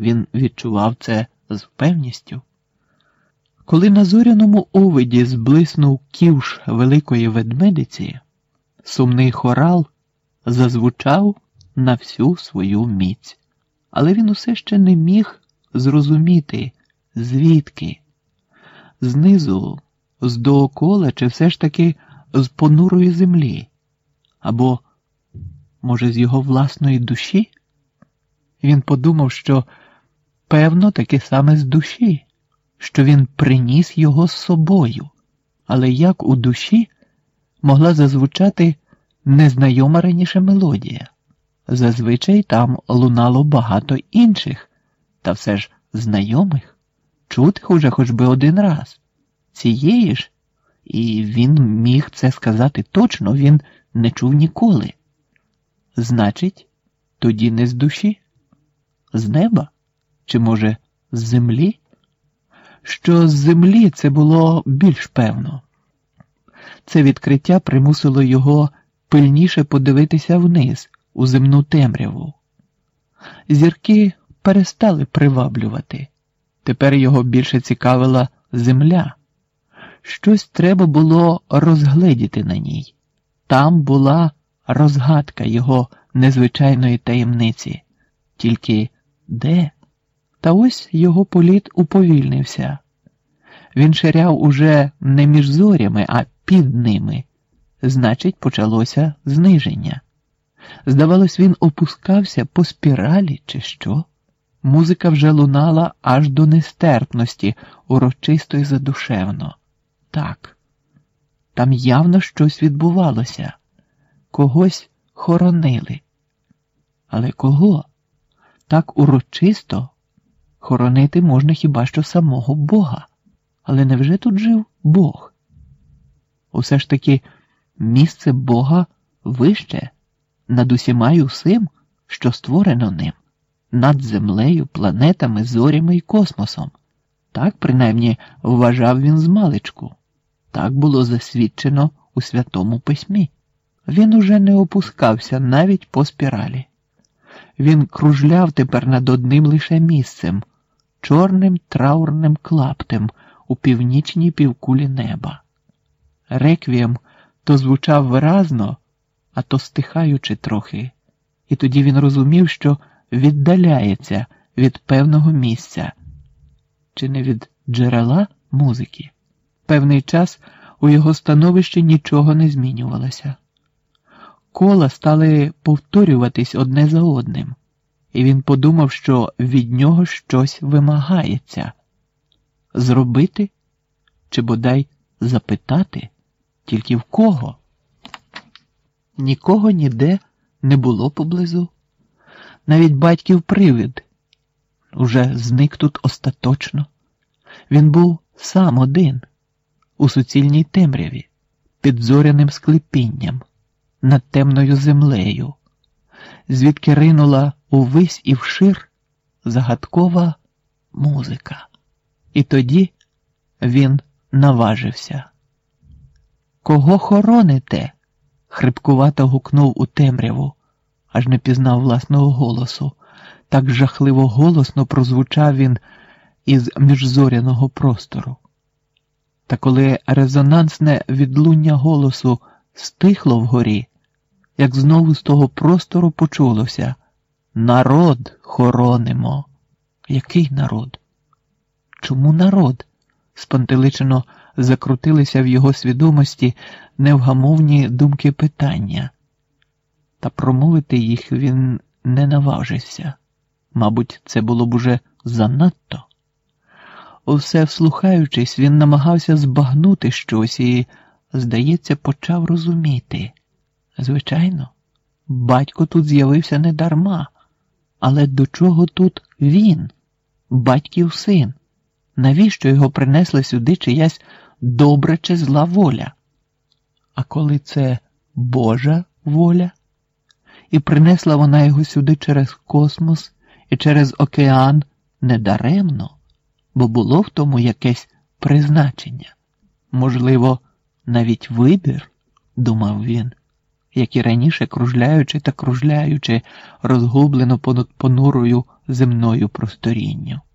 Він відчував це з певністю. Коли на зоряному овиді зблиснув ківш великої ведмедиці, сумний хорал зазвучав на всю свою міць. Але він усе ще не міг зрозуміти, звідки. Знизу, з доокола, чи все ж таки з понурої землі? Або, може, з його власної душі? Він подумав, що, певно, таки саме з душі, що він приніс його з собою. Але як у душі могла зазвучати незнайома раніше мелодія? Зазвичай там лунало багато інших, та все ж знайомих, чутих уже хоч би один раз. Цієї ж, і він міг це сказати точно, він не чув ніколи. Значить, тоді не з душі? З неба? Чи, може, з землі? Що з землі це було більш певно. Це відкриття примусило його пильніше подивитися вниз, у земну темряву. Зірки перестали приваблювати. Тепер його більше цікавила земля. Щось треба було розгледіти на ній. Там була розгадка його незвичайної таємниці. Тільки де? Та ось його політ уповільнився. Він ширяв уже не між зорями, а під ними. Значить, почалося зниження. Здавалось, він опускався по спіралі, чи що? Музика вже лунала аж до нестерпності, урочисто й задушевно. Так, там явно щось відбувалося. Когось хоронили. Але кого? Так урочисто хоронити можна хіба що самого Бога. Але невже тут жив Бог? Усе ж таки місце Бога вище, над усіма й усім, що створено ним, над землею, планетами, зорями і космосом. Так, принаймні, вважав він змалечку. Так було засвідчено у Святому Письмі. Він уже не опускався навіть по спіралі. Він кружляв тепер над одним лише місцем, чорним траурним клаптем у північній півкулі неба. Реквієм то звучав виразно, а то стихаючи трохи, і тоді він розумів, що віддаляється від певного місця, чи не від джерела музики. Певний час у його становищі нічого не змінювалося. Кола стали повторюватись одне за одним, і він подумав, що від нього щось вимагається. Зробити? Чи бодай запитати? Тільки в кого? Нікого ніде не було поблизу. Навіть батьків привид уже зник тут остаточно. Він був сам один, у суцільній темряві, під зоряним склепінням, над темною землею, звідки ринула увесь і вшир загадкова музика. І тоді він наважився. «Кого хороните?» – хрипкувато гукнув у темряву, аж не пізнав власного голосу. Так жахливо голосно прозвучав він із міжзоряного простору. Та коли резонансне відлуння голосу стихло вгорі, як знову з того простору почулося: «Народ хоронимо». Який народ? Чому народ? Спантеличено закрутилися в його свідомості невгамовні думки питання. Та промовити їх він не наважився. Мабуть, це було б уже занадто. Усе вслухаючись, він намагався збагнути щось і, здається, почав розуміти. Звичайно, батько тут з'явився не дарма. Але до чого тут він, батьків син? Навіщо його принесла сюди чиясь добра чи зла воля? А коли це Божа воля? І принесла вона його сюди через космос і через океан недаремно, бо було в тому якесь призначення. Можливо, навіть вибір, думав він, як і раніше, кружляючи та кружляючи розгублено понад понурою земною просторінню.